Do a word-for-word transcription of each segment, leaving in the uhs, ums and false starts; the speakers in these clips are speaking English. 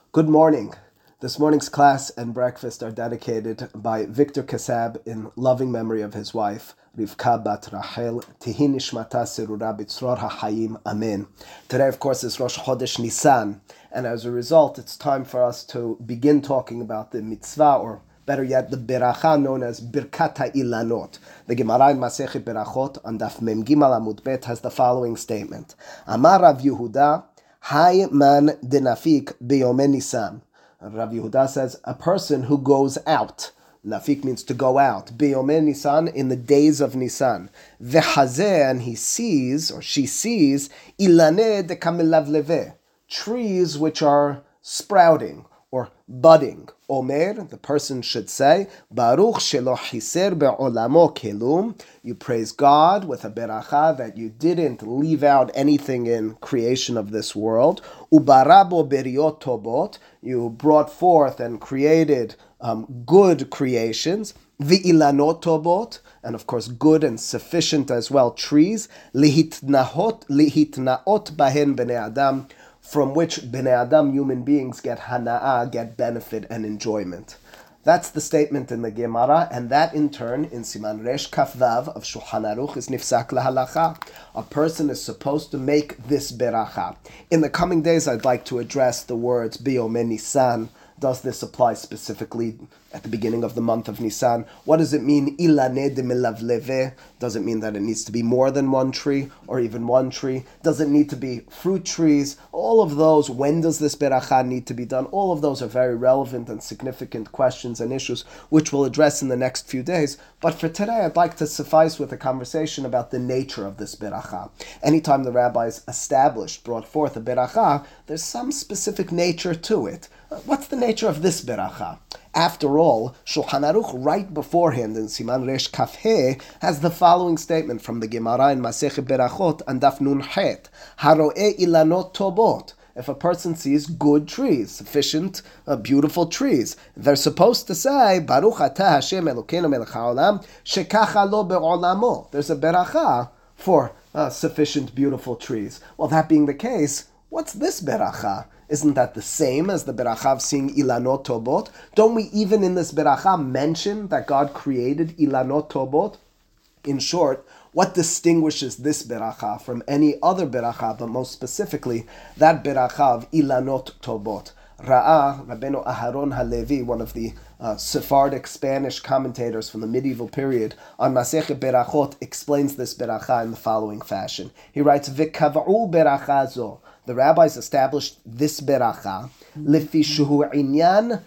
Good morning. This morning's class and breakfast are dedicated by Victor Kasab in loving memory of his wife, Rivka bat Rachel, Tihi nishmata serura b'tzror ha'chayim, Amen. Today, of course, is Rosh Chodesh Nisan, and as a result, it's time for us to begin talking about the mitzvah, or better yet, the beracha known as Birkat HaIlanot. The Gemara in Masechet Berachot on Daf Mem Gimal Amud Bet has the following statement: Amar Rav Yehuda, Hay man denafik biyomei Nisan. Rav Yehuda says, a person who goes out. Nafik means to go out. Biyomei Nisan, in the days of Nisan. Vehazeh, and he sees, or she sees, ilaneh dekamilavleveh, trees which are sprouting, or budding. Omer, the person should say, Baruch shelo hiser be'olamo kelum. You praise God with a beracha that you didn't leave out anything in creation of this world. Ubarabo beriot tobot. You brought forth and created um, good creations. V'ilanot tobot, and of course good and sufficient as well trees. Lihitnahot lihitnaot bahen bnei adam, from which Bnei Adam, human beings, get hana'ah, get benefit and enjoyment. That's the statement in the Gemara, and that in turn, in Siman Resh Kaf Vav of Shulchan Aruch, is nifsak lahalacha. A person is supposed to make this beracha. In the coming days, I'd like to address the words Biyomei Nisan. Does this apply specifically at the beginning of the month of Nisan? What does it mean, ilaneh demilavleveh? Does it mean that it needs to be more than one tree, or even one tree? Does it need to be fruit trees? All of those, when does this beracha need to be done? All of those are very relevant and significant questions and issues, which we'll address in the next few days. But for today, I'd like to suffice with a conversation about the nature of this beracha. Anytime the rabbis established, brought forth a beracha, there's some specific nature to it. What's the nature of this beracha? After all, Shulchan Aruch right beforehand in Siman Resh Kaf He has the following statement from the Gemara in Masechet Berachot and Daf Nun Het: Haro'eh ilanot tobot. If a person sees good trees, sufficient, uh, beautiful trees, they're supposed to say, Baruch atah Hashem Elokeinu melech haolam, shekacha lo be'olamo. There's a beracha for uh, sufficient, beautiful trees. Well, that being the case, what's this beracha? Isn't that the same as the beracha of seeing ilanot tobot? Don't we even in this beracha mention that God created ilanot tobot? In short, what distinguishes this beracha from any other beracha, but most specifically, that beracha of ilanot tobot? Ra'ah, Rabbeinu Aharon Halevi, one of the uh, Sephardic Spanish commentators from the medieval period, on Masechet Berachot, explains this beracha in the following fashion. He writes, V'kav'u beracha zo. The rabbis established this beracha, lefi shehu inyan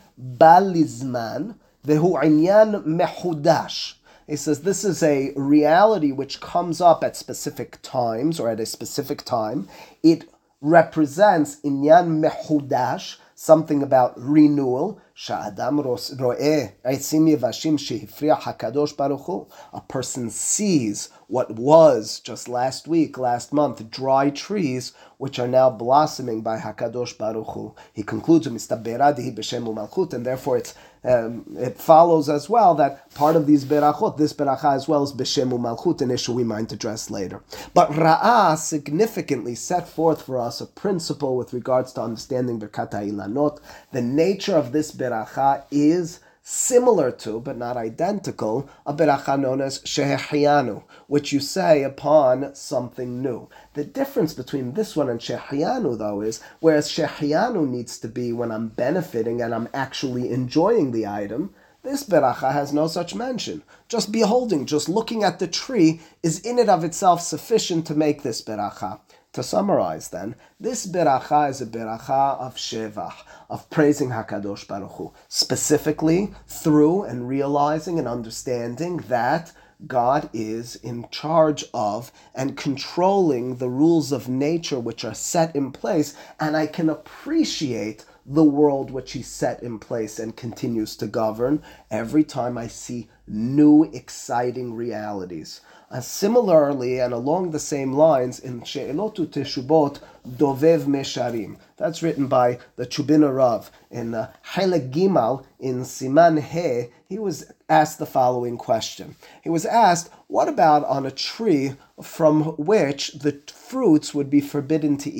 balizman, vehu inyan mehudash. He says this is a reality which comes up at specific times, or at a specific time. It represents inyan mehudash, something about renewal. Sha'adam ro'eh eitzim yevashim shehifriach hakadosh baruch hu. A person sees what was just last week, last month, dry trees which are now blossoming by Hakadosh Baruch Hu. He concludes with Mistaberadihi b'shem u'malchut, and therefore it's um, it follows as well that part of these berachot, this beracha as well, is b'shem u'malchut, an issue we might address later. But Ra'ah significantly set forth for us a principle with regards to understanding Birkat HaIlanot. The nature of this beracha is similar to, but not identical, a beracha known as Shehechianu, which you say upon something new. The difference between this one and Shehechianu, though, is whereas Shehechianu needs to be when I'm benefiting and I'm actually enjoying the item, this beracha has no such mention. Just beholding, just looking at the tree is in and of itself sufficient to make this beracha. To summarize then, this beracha is a beracha of shevach, of praising HaKadosh Baruch Hu, specifically through and realizing and understanding that God is in charge of and controlling the rules of nature which are set in place, and I can appreciate the world which He set in place and continues to govern every time I see new exciting realities. Uh, similarly, and along the same lines, in She'elot Teshubot, Dovev Mesharim. That's written by the Chubin Rav. In uh, Chelek Gimal, in Siman He, he was asked the following question. He was asked, what about on a tree from which the fruits would be forbidden to eat?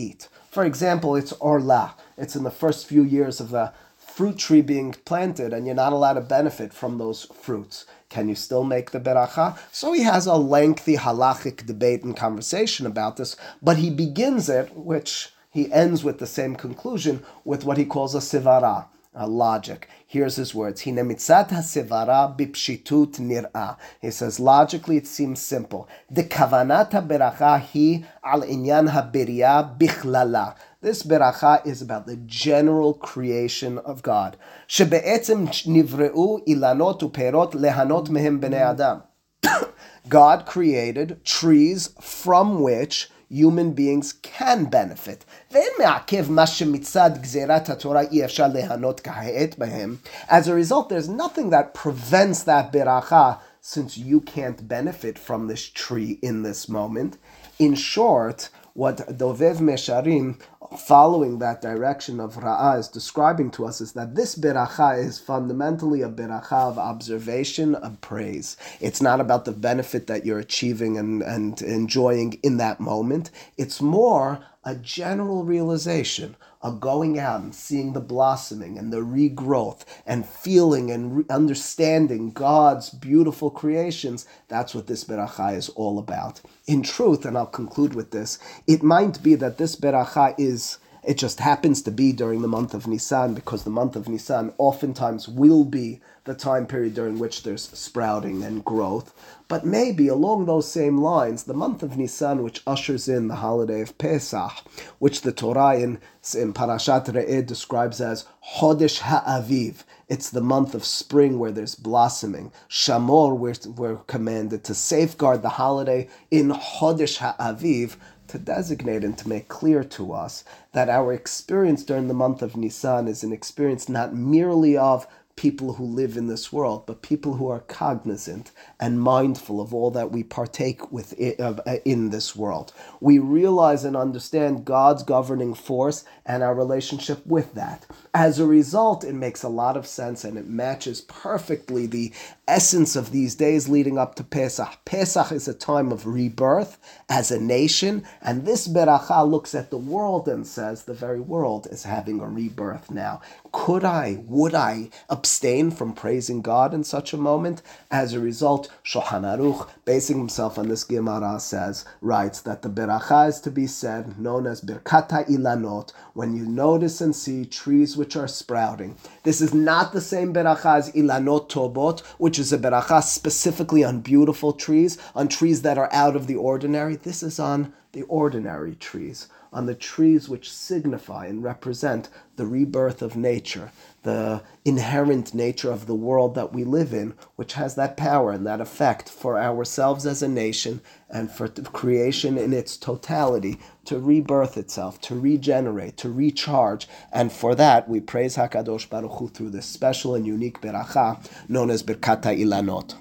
For example, it's orla. It's in the first few years of the fruit tree being planted, and you're not allowed to benefit from those fruits. Can you still make the beracha? So he has a lengthy halachic debate and conversation about this, but he begins it, which he ends with the same conclusion, with what he calls a sivara, a logic. Here's his words. Hine mitzat ha-sivara bipshitut nir'ah. He says, logically it seems simple. De kavanat ha-beracha hi al inyan ha-biriya bichlala. This beracha is about the general creation of God. Shebe'etzem nivreu ilanot uperot lehanot mehem bnei adam. God created trees from which human beings can benefit. As a result, there's nothing that prevents that beracha, since you can't benefit from this tree in this moment. In short, what Dovev Mesharim, following that direction of Ra'ah, is describing to us is that this beracha is fundamentally a beracha of observation, of praise. It's not about the benefit that you're achieving and, and enjoying in that moment. It's more a general realization, a going out and seeing the blossoming and the regrowth and feeling and re- understanding God's beautiful creations. That's what this beracha is all about. In truth, and I'll conclude with this, it might be that this beracha is, it just happens to be during the month of Nisan, because the month of Nisan oftentimes will be the time period during which there's sprouting and growth. But maybe along those same lines, the month of Nisan, which ushers in the holiday of Pesach, which the Torah in, in Parashat Re'eh describes as Chodesh Ha'aviv. It's the month of spring where there's blossoming. Shamor, we're, we're commanded to safeguard the holiday in Chodesh Ha'aviv, to designate and to make clear to us that our experience during the month of Nisan is an experience not merely of people who live in this world, but people who are cognizant and mindful of all that we partake with in this world. We realize and understand God's governing force and our relationship with that. As a result, it makes a lot of sense, and it matches perfectly the essence of these days leading up to Pesach. Pesach is a time of rebirth as a nation, and this beracha looks at the world and says the very world is having a rebirth now. Could I, would I abstain from praising God in such a moment? As a result, Shulchan Aruch, basing himself on this Gemara, says, writes that the beracha is to be said, known as Birkat Ilanot, when you notice and see trees which are sprouting. This is not the same beracha as Ilanot Tobot, which is a beracha specifically on beautiful trees, on trees that are out of the ordinary. This is on the ordinary trees, on the trees which signify and represent the rebirth of nature, the inherent nature of the world that we live in, which has that power and that effect for ourselves as a nation and for creation in its totality to rebirth itself, to regenerate, to recharge. And for that, we praise HaKadosh Baruch Hu through this special and unique beracha known as Birkat Ilanot.